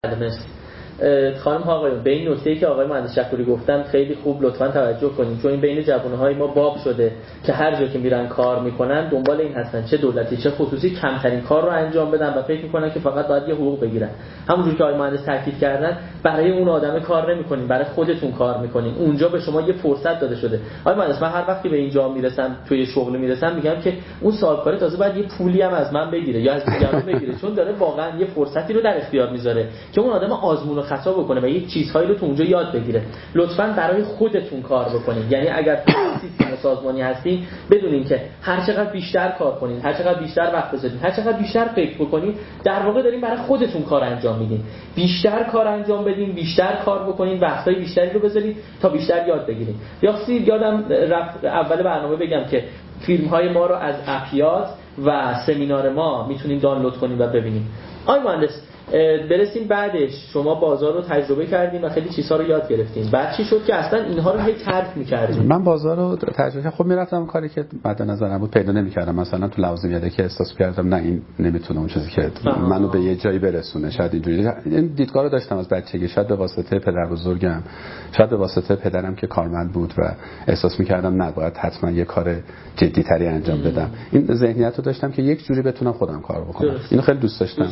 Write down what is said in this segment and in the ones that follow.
مرسی. خانم ها آقایون، به این نکته‌ای که آقای مهندس شکوری گفتن خیلی خوب لطفاً توجه کنید، چون این بین جوانهای ما باب شده که هر جا که میرن کار میکنن دنبال این هستن چه دولتی چه خصوصی کمترین کار رو انجام بدن و فکر میکنن که فقط باید یه حقوق بگیرن. همونجوری که آقای مهندس تاکید کردن، برای اون آدم کار نمیکنین، برای خودتون کار میکنین. اونجا به شما یه فرصت داده شده. آقای مهندس، من هر وقتی به اینجا میرسم، توی شغل میرسم، میگم که اون صاحبکار تازه باید یه پولی هم از من بگیره یا از دیگران بگیره، چون داره واقعا یه فرصتی رو در اختیار میذاره که اون آدم آزمون و خطا بکنه و یه چیزهایی رو تو اونجا یاد بگیره. لطفاً برای خودتون کار بکنید. یعنی اگر تو سیستم سازمانی هستین، بدونین که هر چقدر بیشتر کار کنین، هر چقدر بیشتر وقت بذارین، هر چقدر بیشتر فکر بکنین، در واقع دارین برای خودتون کار انجام میدین. بیشتر کار انجام بدین، بیشتر کار بکنین، وقتای بیشتری رو بذارید تا بیشتر یاد بگیرین. یادم رفت اول برنامه بگم که فیلم‌های ما رو از اپیات و سمینار ما میتونین دانلود کنین و ببینین. آقای مهندس، برسیم بعدش شما بازار رو تجربه کردین و خیلی چیزها رو یاد گرفتین. بعد چی شد که اصلا اینها رو هی ترک می‌کردین؟ من بازار رو تجربه خب میرفتم کاری که مد نظرم بود پیدا نمی‌کردم. مثلا تو لوازمیاده که احساس کردم نه این نمیتونه اون چیزی که منو به یه جایی برسونه، شاید اینجوری. این دیدگاه رو داشتم از بچگی، شاید به واسطه پدر بزرگم، شاید به واسطه پدرم که کارمند بود و احساس می‌کردم نباید حتما یه کار جدی‌تری انجام بدم. این ذهنیت رو داشتم که یک جوری بتونم خودم کار بکنم. اینو خیلی دوست داشتم.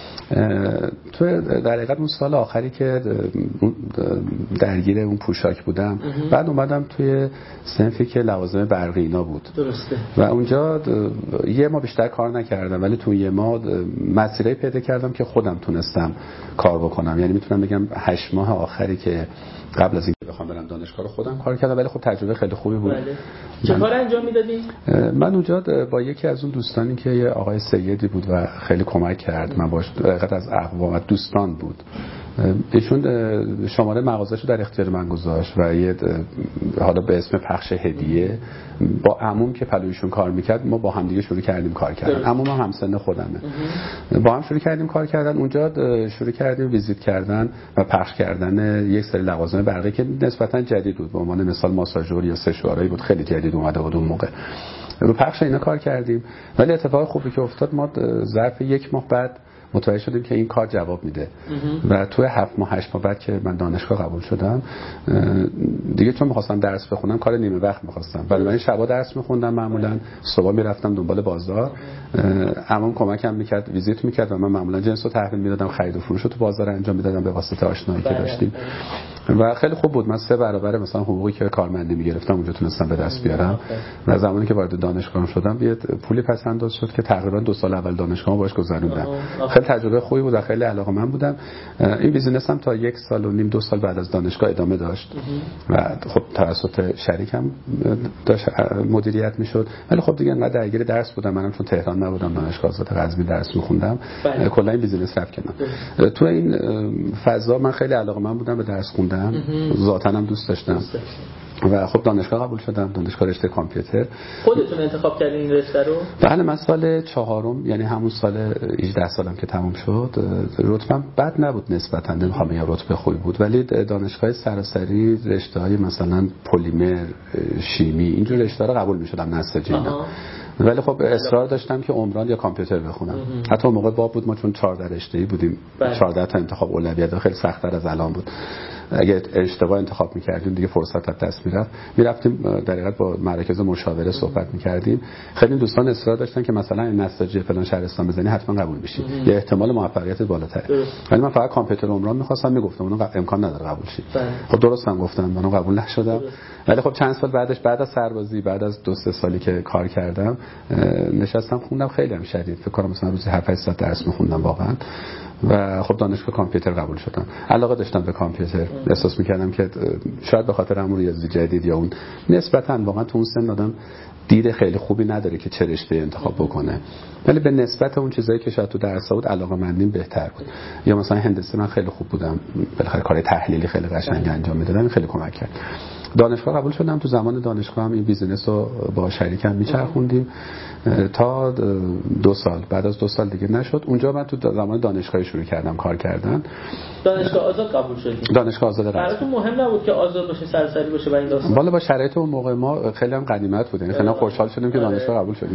تو در حقیقت اون سال آخری که درگیر اون پوشاک بودم، بعد اومدم توی صنفی که لوازم برقی اینا بود. درسته. و اونجا یه ماه بیشتر کار نکردم، ولی تو یه ماه مسیری پیدا کردم که خودم تونستم کار بکنم. یعنی میتونم بگم 8 ماه آخری که قبل از اینکه بخوام برم دانشگاه خودم کار کردم، ولی خب تجربه خیلی خوبی بود. بله. چه کار انجام میدادی؟ من اونجا با یکی از اون دوستانی که یه آقای سیدی بود و خیلی کمک کرد، من باهاش دقیقاً از اقوام دوستان بود. ایشون شماره مغازه‌شو در اختیار من گذاشت و یه حالا به اسم پخش هدیه با عموم که پلویشون کار میکرد، ما با هم دیگه شروع کردیم کار کردن. عموم هم همسن خودمه. با هم شروع کردیم کار کردن. اونجا شروع کردیم ویزیت کردن و پخش کردن یک سری لوازم برقی که نسبتاً جدید بود. به عنوان مثال ماساژور یا سشوارایی بود، خیلی جدید اومده بود اون موقع. رو پخش اینا کار کردیم. ولی اتفاق خوبی که افتاد، ما ظرف 1 ماه بعد متوجه شدیم که این کار جواب میده و توی 7 ماه 8 ماه بعد که من دانشگاه قبول شدم دیگه، چون می‌خواستم درس بخونم، کار نیمه وقت می‌خواستم. بنابراین شبا درس می‌خوندم، معمولا صبح میرفتم دنبال بازار. عموم کمکم می‌کرد، ویزیت می‌کرد و من معمولا جنسو تحویل میدادم، خرید و فروش رو تو بازار انجام میدادم به واسطه آشنایی که داشتیم و خیلی خوب بود. من 3 برابر مثلا حقوقی که کارمندی می‌گرفتم اونجا تونستم به دست بیارم و زمانی که وارد دانشگاه شدم یه پولی پس انداز شد که تقریبا 2 سال اول دانشگاه باهاش گذروندم. تجربه خوبی بود و خیلی علاقه‌مند بودم. این بیزینس هم تا 1 سال و نیم 2 سال بعد از دانشگاه ادامه داشت و خب توسط شریکم داشت مدیریت میشد. ولی خب دیگه انقدر درگیر درس بودم، منم چون تهران نبودم، دانشگاه آزاد قزوین درس می‌خوندم، کلا این بیزینس رفت کنم. تو این فضا من خیلی علاقه‌مند بودم به درس خوندن، ذاتاً هم دوست داشتم و خب دانشگاه قبول شدم، دانشگاه رشته کامپیوتر. خودتون انتخاب کردین این رشته رو؟ بله، من سال 4م، یعنی همون سال 18 سالم که تموم شد، رتبه‌ام بد نبود نسبتاً، نمیخوام بگم رتبه خوبی بود، ولی دانشگاه سراسری رشته‌های مثلا پلیمر، شیمی، اینجور رشته‌ها رو قبول می‌شدم، نساجی اینا. ولی خب اصرار داشتم که عمران یا کامپیوتر بخونم. حتی اون موقع باب بود، ما چون 14 رشته‌ای بودیم، 14 تا انتخاب اولویت، خیلی سخت‌تر از الان بود. اگه اشتباه انتخاب می‌کردیم دیگه فرصت از دست می‌رفت. می‌رفتیم در حقیقت با مراکز مشاوره صحبت می‌کردیم. خیلی دوستان اصرار داشتن که مثلا این نساجی فلان شهرستان بزنی حتما قبول می‌شی، یه احتمال موفقیت بالاتره. ولی من فقط کامپیوتر عمران می‌خواستم، میگفتم اون امکان نداره قبول شی. خب درستم گفتم، من قبول نشدم. ولی خب چند سال بعدش، بعد از سربازی، بعد از 2-3 سالی که کار کردم، نشستم خوندم، خیلی هم شدید، فکر کنم مثلا روزی 7-8 ساعت درس می‌خوندم واقعا. و خب دانشگاه کامپیوتر قبول شدم. علاقه داشتم به کامپیوتر، احساس می‌کردم که شاید به خاطر همون ریاضی جدید یا اون نسبتاً واقعا تو اون سن آدم دید خیلی خوبی نداره که چه رشته انتخاب بکنه، ولی به نسبت اون چیزایی که شاید تو درس بود علاقه‌مندیم بهتر بود. یا مثلا هندسه من خیلی خوب بودم، بالاخره کار تحلیلی خیلی قشنگ انجام میدادم، خیلی کمک کرد. دانشگاه قبول شدم. تو زمان دانشگاه هم این بیزینس رو با شریکم میچرخوندیم تا 2 سال. بعد از 2 سال دیگه نشد. اونجا من تو زمان دانشگاهی شروع کردم کار کردن دانشگاه آزاد قبول شدید؟ دانشگاه آزاد قزوین. براتون مهم نبود که آزاد باشه، سرسری باشه برای این داستان؟ والا با شرایط اون موقع ما خیلی هم غنیمت بود، یعنی خیلی هم خوشحال شدیم که دانشگاه قبول شدیم.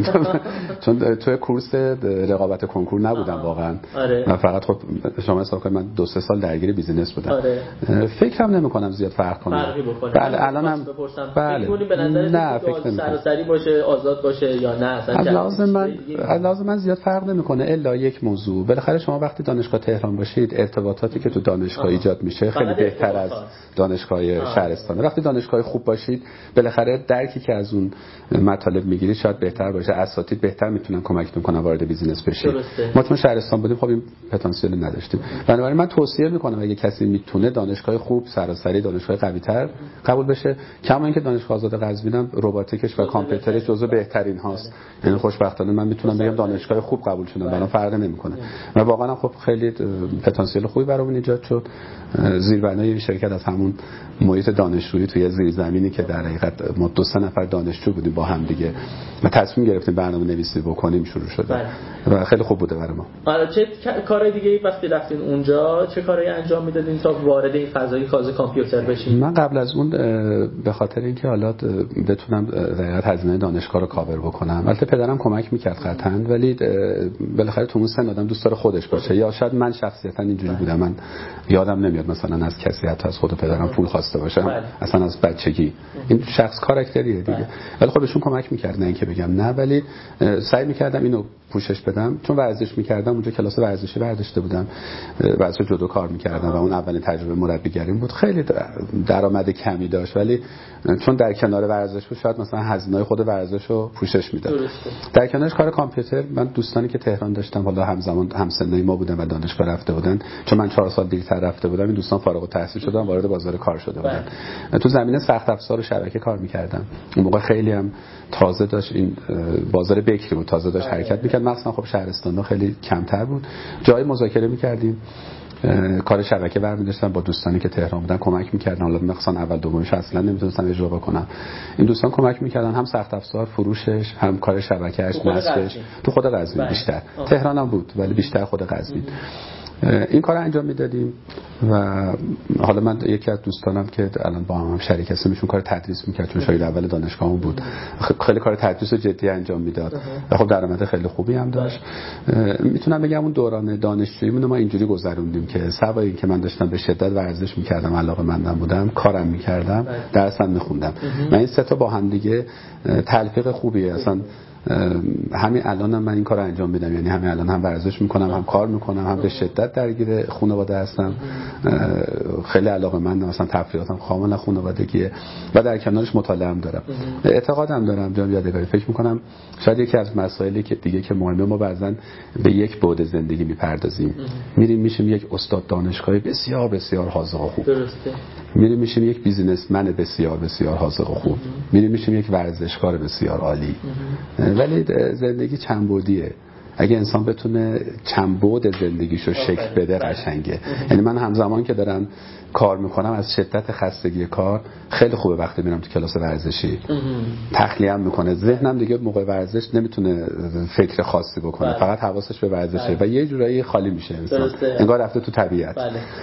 چون توی کورس رقابت کنکور نبودم واقعا. من فقط خب شما حساب کنید من 2-3 سال درگیر بیزینس بودم. فکرم نمی‌کنم زیاد فرق کنه. بله الانم بله به نظر نه فکر سرسری باشه آزاد باشه یا نه اصلا لازم من زیاد فرق نمی‌کنه الا یک موضوع. بالاخره شما وقتی دانشگاه تهران باشید ارتباطاتی که تو دانشگاه ایجاد میشه خیلی بهتر از دانشگاه شهرستان. وقتی دانشگاه خوب باشید بالاخره درکی که از اون مطالب میگیرید شاید بهتر باشه، اساتید بهتر میتونن کمکتون کنن وارد بیزینس بشید. ما چون شهرستان بودیم خب این پتانسیل نداشتیم. بنابراین من توصیه میکنم اگه کسی میتونه دانشگاه خوب سراسری دانشگاه قوی‌تر قبول بشه، کما اینکه دانشگاه آزاد قزوینم رباتیکش و کامپیوترش جزو بهترین هاست. یعنی خوشبختانه من میتونم بگم دانشگاه خوب قبول شدم، برام فرق نمیکنه. و واقعا خب خیلی پتانسیل خوبی برامون ایجاد شد. زیربنای این شرکت از همون محیط دانشجویی توی زیرزمینی که در حقیقت ما 2-3 نفر دانشجو بودیم با هم دیگه و تصمیم گرفتیم برنامه‌نویسی بکنیم شروع شد و خیلی خوب بوده برای ما. آره چه کارهای دیگه وقتی رفتین اونجا چه کارهایی انجام میدادین تا وارد این فضای کامپیوتر بشین؟ من قبل از اون به خاطر اینکه حالا بتونم در حقیقت هزینه دانشگاه رو کاور بکنم، البته پدرم کمک میکرد قطعاً، ولی بالاخره تو اون سن آدم دوست داره خودش باشه. یا شاید من شخصیتاً اینجوری بودم، من یادم نمیاد مثلا از کسی حتی از خود پدرم پول خواسته باشم اصلا از بچگی. این شخص کاراکتریه دیگه. ولی خب بهشون کمک میکرد، نه اینکه بگم نه، ولی سعی میکردم اینو پوشش بدم. چون ورزش میکردم اونجا کلاس ورزشی برداشته بودم، ورزش جودو کار میکردم و اون اولین تجربه مربیگریم بود. خیلی درآمد کمی داشت ولی چون در کنار ورزش بود شاید مثلا هزینه‌های خود ورزش رو پوشش میداد. در کنارش کار کامپیوتر، من دوستانی که تهران داشتم حالا همزمان همسنای ما بودن و دانشگاه رفته بودن، چون من 4 سال دیرتر رفته بودم، این دوستان فارغ التحصیل شدن وارد بازار کار شده بودن. تو زمینه سخت افزار و شبکه کار میکردم. اون موقع خیلی هم تازه داشت این بازار بکری بود، تازه داشت حرکت میکرد. مثلا خب شهرستان‌ها خیلی کمتر بود. جای مذاکره میکردیم، کار شبکه برمی‌داشتم با دوستانی که تهران بودن کمک می‌کردن. حالا مثلا اول دومیش اصلا نمی‌تونستم اجرا بکنم، این دوستان کمک می‌کردن، هم سخت افزار فروشش هم کار شبکه‌اش نصبش. تو خود قزوین بیشتر، تهران هم بود ولی بیشتر خود قزوین. این کار انجام میدادیم و حالا من یکی از دوستانم که الان با هم شریک هستیم ایشون کار تدریس میکرد چون شاگرد اول دانشگاهمون بود، خیلی کار تدریس جدی انجام میداد و خب درآمد خیلی خوبی هم داشت. میتونم بگم اون دوران دانشجوییمون ما اینجوری گذروندیم که سوای اینکه من داشتم به شدت ورزش میکردم، علاقه‌مندم بودم، کارم میکردم، درسم میخوندم. من این سه تا با هم دیگه تلفیق خوبیه. اصلا همین الانم من این کارو انجام میدم، یعنی همین الان هم ورزش میکنم هم کار میکنم هم به شدت درگیر خانواده هستم، خیلی علاقه‌مندم، مثلا تفریحاتم کاملا خانوادگیه و در کنارش مطالعه هم دارم. اعتقادم دارم جام یادگاری، فکر میکنم شاید یکی از مسائلی که دیگه که مهمه، ما بعضن به یک بعد زندگی میپردازیم، میریم میشیم یک استاد دانشگاهی بسیار بسیار حاذق و خوب، درسته، میریم میشیم یک بیزینسمن بسیار بسیار حاذق و خوب، میریم میشیم یک ورزشکار بسیار عالی. ولی زندگی چند بعدیه. اگه انسان بتونه چند بعد زندگیشو شکل بده قشنگه. یعنی من همزمان که دارم کار میکنم از شدت خستگی کار خیلی خوبه وقتی میرم تو کلاس ورزشی، تخلیه‌ام میکنه، ذهنم دیگه موقع ورزش نمیتونه فکر خاصی بکنه، فقط حواسش به ورزشه و یه جورایی خالی میشه انسان، انگار رفته تو طبیعت.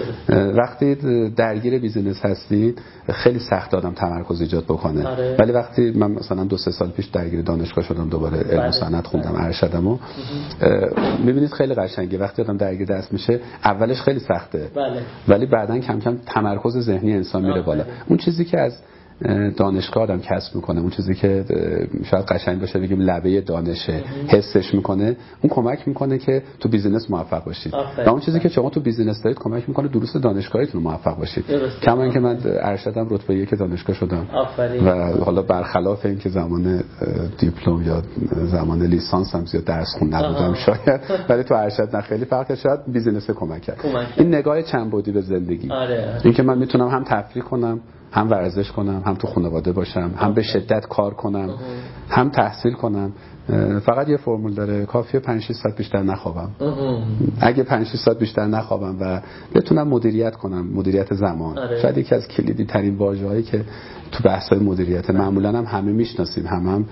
وقتی درگیر بیزینس هستید خیلی سخت آدم تمرکز ایجاد بکنه. ولی وقتی من مثلا 2-3 سال پیش درگیر دانشگاه شدم، دوباره علم و صنعت خوندم، ارشدمو، میبینید خیلی قشنگه. وقتی آدم درگیر دست میشه اولش خیلی سخته، ولی بعدن کم کم تمرکز ذهنی انسان میره بالا. اون چیزی که از دانشگاه آدم کسب میکنه، اون چیزی که شاید قشنگ باشه بگیم لبه دانشه، حسش میکنه، اون کمک میکنه که تو بیزینس موفق باشید. و اون چیزی که شما تو بیزینس دارید کمک میکنه دروس دانشگاهیتون موفق باشید. کما اینکه من ارشدم رتبه 1 دانشگاه شدم و حالا برخلاف اینکه زمان دیپلم یا زمان لیسانس هم زیاد درس خون نبودم شاید، ولی تو ارشد نه خیلی فرق، شاید بیزینس کمک کرد. این نگاه چند بعدی به زندگی، اینکه من میتونم هم تفریح کنم، هم ورزش کنم، هم تو خانواده باشم، هم به شدت کار کنم، هم تحصیل کنم. فقط یه فرمول داره، کافیه 5-6 ساعت بیشتر نخوابم. اگه 5-6 ساعت بیشتر نخوابم و بتونم مدیریت کنم، مدیریت زمان، شاید یکی از کلیدی ترین واژه‌هایی که تو بحث‌های مدیریت معمولاً هم همه میشناسیم، هم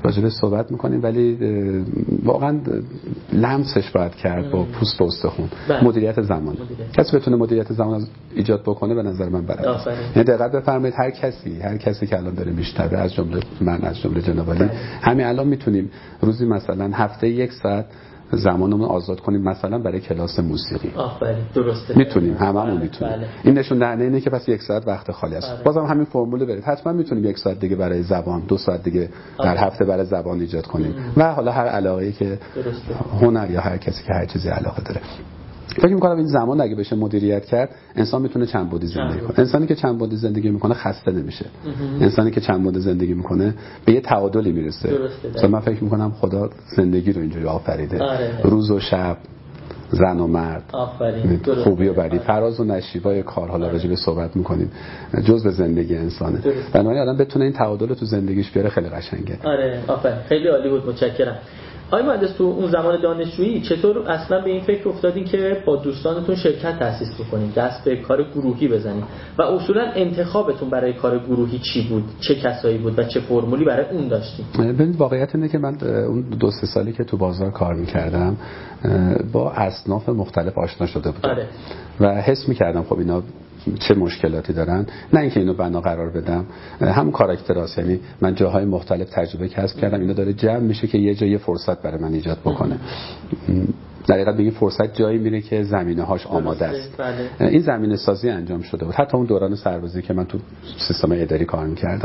راجع به صحبت میکنیم، ولی واقعا لمسش باید کرد با پوست به استخوان. مدیریت زمان. کسی بتونه مدیریت زمان ایجاد بکنه به نظر من برای یعنی دقت بفرمایید هر کسی که الان داره میشنوه، از جمله من، از جمله جناب علی، همین الان میتونیم روزی مثلا هفته 1 ساعت زمانمون آزاد کنیم مثلا برای کلاس موسیقی. آفرین، درسته. میتونیم، هممون میتونیم. این نشون دهنده اینه که پس 1 ساعت وقت خالی است. بازم همین فرمول برید. حتما میتونیم 1 ساعت دیگه برای زبان، 2 ساعت دیگه در هفته برای زبان ایجاد کنیم. و حالا هر علاقه‌ای که هنر یا هر کسی که هر چیزی علاقه داره. فکر می‌کنم این زمان اگه بشه مدیریت کرد، انسان میتونه چند بعدی زندگی کنه. انسانی که چند بعدی زندگی میکنه خسته نمیشه. انسانی که چند بعدی زندگی میکنه به یه تعادلی میرسه. مثلا من فکر می‌کنم خدا زندگی رو اینجوری آفریده. روز و شب، زن و مرد، خوبی و بدی، فراز و نشیبای کار، حالا راجع به صحبت می‌کنیم، جزء زندگی انسانه. بنابراین آدم بتونه این تعادل رو تو زندگیش بیاره خیلی قشنگه. آره، آفرین. خیلی عالی بود، متشکرم. آقای مهندس، تو اون زمان دانشجویی چطور اصلا به این فکر افتادین که با دوستانتون شرکت تأسیس بکنید، دست به کار گروهی بزنید و اصولا انتخابتون برای کار گروهی چی بود؟ چه کسایی بود و چه فرمولی برای اون داشتین؟ ببین، واقعیت اینه که من اون 2-3 سالی که تو بازار کار می‌کردم با اصناف مختلف آشنا شده بودم. آره. و حس می‌کردم خب اینا چه مشکلاتی دارن، نه اینکه اینو بنا قرار بدم، همون کاراکتراست. یعنی من جاهای مختلف تجربه کسب کردم، اینا داره جمع میشه که یه جای فرصت برای من ایجاد بکنه. در حقیقت به این فرصت جایی میره که زمینه‌هاش آماده است. این زمینه سازی انجام شده بود. حتی اون دوران سربازی که من تو سیستم اداری کار می‌کردم،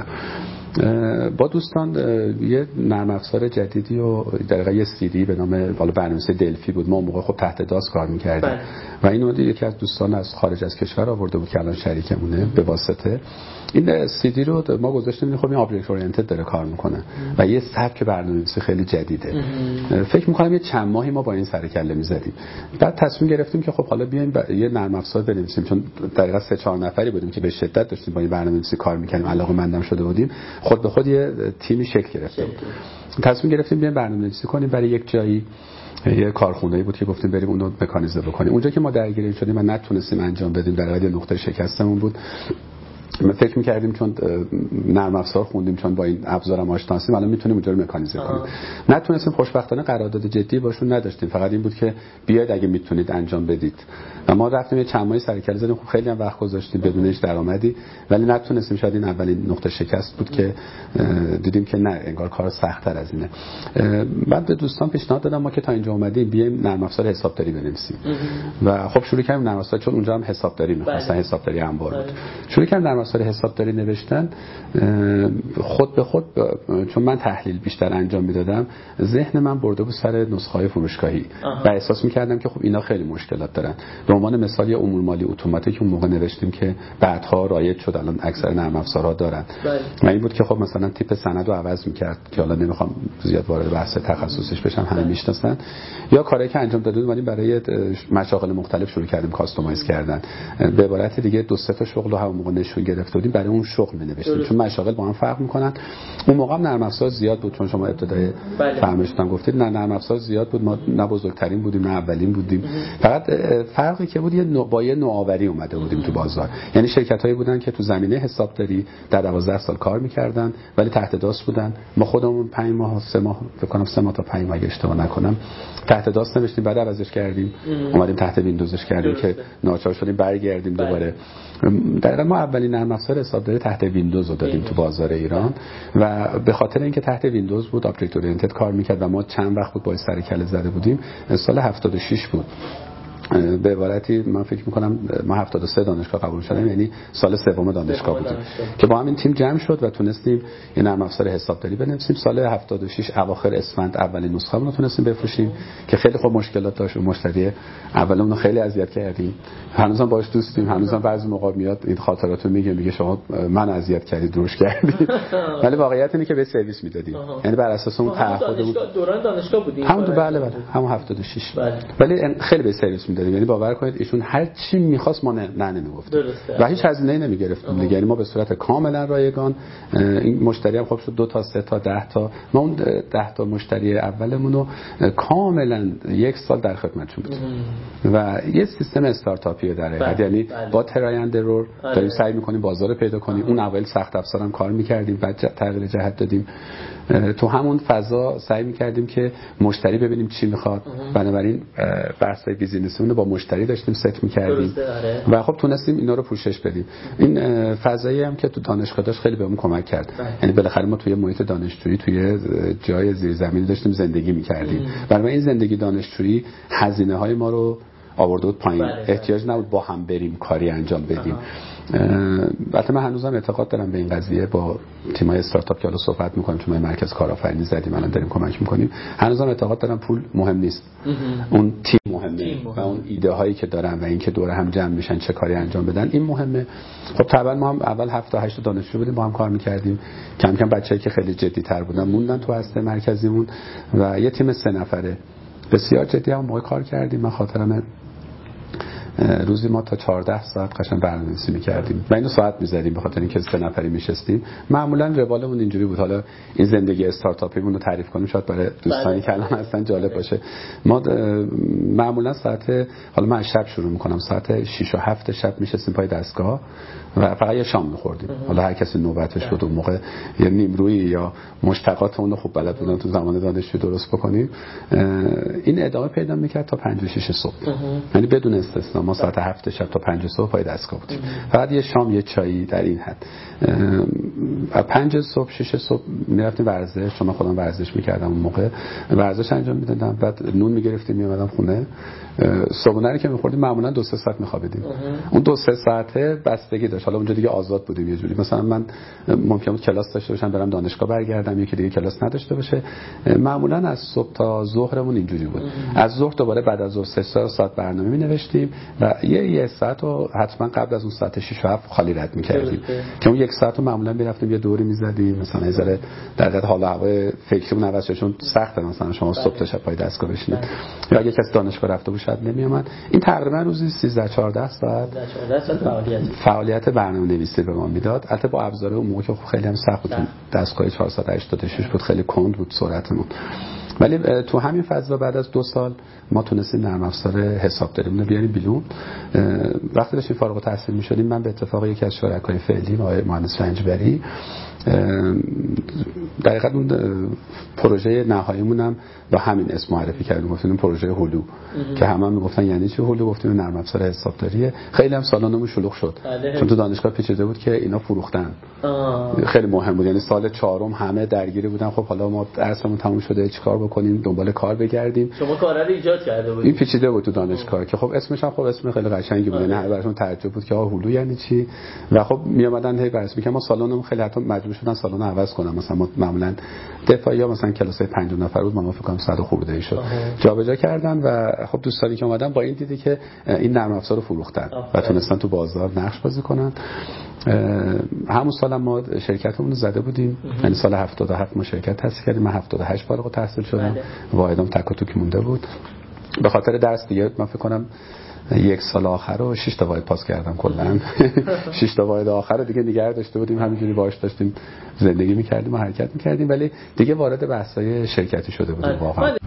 با دوستان یه نرم افزار جدیدی و در واقع یه CD به نام برنامه‌نویسی دلفی بود. ما اون موقع خب تحت داس کار می‌کردیم و اینو یکی از دوستان از خارج از کشور آورده بود که الان شریکمونه به واسطه. این CD رو ما گذاشتیم، خب این آبجکت اورینتد داره کار می‌کنه و یه سبک برنامه‌نویسی خیلی جدیده. فکر می‌کنم یه چند ماهی ما با این سر کله می‌زدیم. بعد تصمیم گرفتیم که خب حالا بیایم یه نرم افزار بنویسیم، چون دقیقاً 3-4 نفری بودیم که به شدت داشتیم با این برنامه‌نویسی کار می‌کردیم، علاقه‌مندم شده بودیم. خود به خود یه تیمی شکل گرفته بود. تصمیم گرفتیم بیایم برنامه‌نویسی کنیم برای یک جایی، یه کارخونه‌ای بود که گفتیم بریم اون رو مکانیزه بکنیم. اونجا که ما درگیر شدیم و نتونستیم انجام بدیم، در واقع نقطه شکستمون بود. ما فکر می‌کردیم چون نرم افزار خوندیم، چون با این ابزارم آشنا هستیم، الان میتونیم اونجا رو مکانیزه کنیم. نتونستیم. خوشبختانه قرارداد جدی باشون نداشتیم، فقط این بود که بیاید اگه میتونید انجام بدید. و ما رفتیم یه چند ماهی سر کله زدیم، خب خیلی هم وقت گذاشتیم بدون هیچ درآمدی، ولی نتونستیم. شاید این اولین نقطه شکست بود که دیدیم که نه، انگار کار سخت‌تر از اینه. بعد به دوستان پیشنهاد دادم ما که تا اینجا اومدیم بیایم نرم افزار حسابداری بنویسیم. و خب شروع کردیم نرم افزار، چون اونجا هم حسابداری می‌خواستن، حسابداری انبار بود. شروع کردیم نرم افزار حسابداری نوشتن. خود به خود چون من تحلیل بیشتر انجام میدادم، ذهن من برده بود سر نسخه‌های فروشگاهی و احساس می‌کردم که خب اینا خیلی مشکلات دارن. به عنوان مثال یه امور مالی اتوماتیک اون موقع نوشتیم که بعدها رایج شد، الان اکثر نرم افزارها دارن. و این بود که خب مثلا تیپ سند رو عوض می‌کرد که حالا نمی‌خوام زیاد وارد بحث تخصصش بشم، همه میشناسن. یا کاری که انجام داده بودیم برای مشاغل مختلف شروع کردیم کاستومایز کردن. به عبارت دیگه 2-3 تا شغل رو همون موقع نشون گرفته بودیم، برای اون شغل می‌نوشتیم، چون مشاغل با هم فرق می‌کنن. اون موقع نرم افزار زیاد بود، چون شما ابتدای فهمشتون گفتید نه نرم افزار زیاد بود، ما نه بزرگترین بودیم نه اولین بودیم. فقط فرقی که بود با یه نوآوری اومده بودیم تو بازار. یعنی شرکتایی بودن که تو زمینه حسابداری در 12 سال کار می‌کردن ولی تحت داس بودن. ما خودمون 5 ماه 3 ماه فکر کنم 3 ماه تا 5 ماه اشتباه نکنم تحت داس نوشتیم، بعد عوضش کردیم اومدیم تحت ویندوزش کردیم که ناچار شدیم برگردیم دوباره. در ما اولین نرم افزار حسابداری تحت ویندوز رو دادیم تو بازار ایران و به خاطر اینکه تحت ویندوز بود، آبجکت اورینتد کار می‌کرد و ما چند وقت بود باهاش سر کله زده بودیم. سال 76 بود. به عبارتی من فکر می‌کنم ما 73 دانشگاه قبول شدیم، یعنی سال سوم دانشگاه بودیم که با همین تیم جمع شد و تونستیم یه نرم افزار حسابداری بنویسیم. سال 76 اواخر اسفند اولین نسخه رو تونستیم بفروشیم که خیلی خوب مشکلات داشت و مشتری اولمون خیلی اذیت کردیم. هنوزم باهاش دوستیم، هنوزم بعضی موقع میاد این خاطراتو میگه شما من اذیت کردید، روش کردید. ولی واقعیت اینه که به سرویس میدادیم، یعنی بر اساس اون تعهد بود. دوران دانشگاه بودیم. همون بله همون 76. ولی خیلی به سرویس دادیم. یعنی باور کنید ایشون هر چی می‌خواست ما نه نمی‌گفتیم و هیچ هزینه‌ای نمی‌گرفتیم دیگه. یعنی ما به صورت کاملا رایگان، این مشتری هم خب شد 2 تا 3 تا 10 تا، ما اون 10 تا مشتری اولمون رو کاملا 1 سال در خدمتشون بودیم و یه سیستم استارتاپیه در حقیقت. یعنی با ترایند ارور داریم سعی می‌کنیم بازار پیدا کنیم. اون اول سخت افزارم کار می‌کردیم، بعد تغییر جهت دادیم. تو همون فضا سعی می‌کردیم که مشتری ببینیم چی می‌خواد. بنابراین بحث‌های بیزینسمون رو با مشتری داشتیم ست می‌کردیم و خب تونستیم اینا رو پوشش بدیم. این فضایی هم که تو دانشگاه داشت خیلی بهمون کمک کرد. یعنی بالاخره ما توی محیط دانشجویی توی جای زیرزمینی داشتیم زندگی می‌کردیم. برای این زندگی دانشجویی هزینه‌های ما رو آورده بود پایین. احتیاج نبود با هم بریم کاری انجام بدیم. البته من هنوزم اعتقاد دارم به این قضیه. با تیم‌های استارتاپ که حالا صحبت می‌کنیم، چون ما مرکز کارآفرینی زدیم الان داریم کمک می‌کنیم، هنوزم اعتقاد دارم پول مهم نیست. اون تیم مهمه و اون ایده هایی که دارن و اینکه دور هم جمع میشن چه کاری انجام بدن این مهمه. خب طبعا ما هم اول 7 تا 8 دانشجو بودیم با هم کار می‌کردیم. کم کم بچه‌ای که خیلی جدی‌تر بودن موندن تو هسته مرکزیمون و یه تیم 3 نفره بسیار جدی هم موقع کار کردیم. من خاطرمه روزی ما تا 14 ساعت قشنگ برنامه‌نویسی می‌کردیم و اینو ساعت می‌زدیم به خاطر اینکه 3 نفری می‌شستیم. معمولا روالمون اینجوری بود. حالا این زندگی استارتاپیمون رو تعریف کنیم شاید برای دوستانی که الان هستن جالب باشه. ما معمولا ساعت، حالا من از شب شروع می‌کنم، ساعت 6 و 7 شب می‌شستیم پای دستگاه و فقط یه شام می‌خوردیم. حالا هر کسی نوبتش بود اون موقع یه نیمرویی یا مشتقاتمون رو خوب بلد بودن تو زمان دانشجو درست بکنیم. این ادامه پیدا می‌کرد تا 5 و 6 صبح. یعنی بدون استثنا ما ساعت 7 شب تا 5 صبح پای دستگاه بودیم. فقط یه شام یه چایی در این حد. 5 صبح 6 صبح میرفتیم ورزش، چون من خودم ورزش می‌کردم اون موقع. ورزش انجام میدادم، بعد نون می‌گرفتیم میومدم خونه. صبحونه رو که می‌خوردیم معمولا 2-3 ساعت می‌خوابیدیم. اون 2-3 ساعته بستگی داشت. حالا اونجا دیگه آزاد بودیم یه جوری. مثلا من ممکن بود کلاس داشته باشم برم دانشگاه برگردم، یکی دیگه کلاس نداشته باشه. معمولا از صبح تا ظهرمون اینجوری بود. از ظهر دوباره بعد از ظهر 3 ساعت برنامه می‌نوشتیم و یه ساعت رو حتما قبل از اون ساعت 6 و 7 خالی رد می‌کردیم که اون 1 ساعت رو معمولا می‌رفتیم یه دوری می‌زدیم، مثلا یه ذره در حد حال و هوا فکریمون عوض شه، چون سخته مثلا شما صبح تا شب پای دستگاه بشینید یا اگه کسی دانشگاه رفته بود شاید نمی‌آمد. این تقریبا روزی 13-14 ساعت فعالیت برنامه‌نویسی به ما میداد. البته با ابزار اون موقع که خیلی هم سخت بود، دستگاه 486 بود، خیلی کند بود سرعتمون. ولی تو همین فضا بعد از 2 سال ما تونستیم نرم افزار حسابداریمون رو بیاریم بیرون. وقتی داشتیم فارغ التحصیل می‌شدیم من به اتفاق یکی از شرکای فعلی آقای مهندس رنجبری دقیقاً اون پروژه نهاییمون هم با همین اسم معرفی کردیم، گفتیم پروژه هلو که همه میگفتن یعنی چی هلو، گفتیم نرم افزار حسابداریه. خیلی هم سالانمون شلوغ شد چون تو دانشگاه پیچیده بود که اینا فروختن. خیلی مهم بود، یعنی سال 4م همه درگیری بودن. خب حالا ما درسمون تموم شده چیکار بکنیم، دنبال کار بگردیم. شما کارا رو ایجاد کرده بودید. این پیچیده بود تو دانشگاه که خب اسمش هم خب اسم خیلی قشنگی بود، یعنی هر براشون تعجب بود که آقا هلو یعنی چی. و خب میومدن هی بررسی می‌کردن. ما سالانمون خیلی حتی مجبور شدن سالن عوض کنم. مثلا ما معمولا دفاعی ها مثلا کلاسای 50 نفر بود، ما فکر کنم 100 خورده ای شد جابجا کردن و خب دوستانی که اومدن با این دیدی که این نرم افزار رو فروختن و تونستن تو بازار نقش بازی کنن. همون سال ما شرکتمون رو زده بودیم، یعنی سال 77 ما شرکت تأسیس کردیم. من 78 فارغ التحصیل شدم، واحدم تک و توک مونده بود. به خاطر درس دیگه من فکر کنم 1 سال آخر رو 6 تا واحد پاس کردم کلا. 6 تا واحد آخر رو دیگه نگه داشته بودیم، همینجوری باهاش داشتیم زندگی می‌کردیم و حرکت می‌کردیم، ولی دیگه وارد بحث‌های شرکتی شده بودیم واقعا.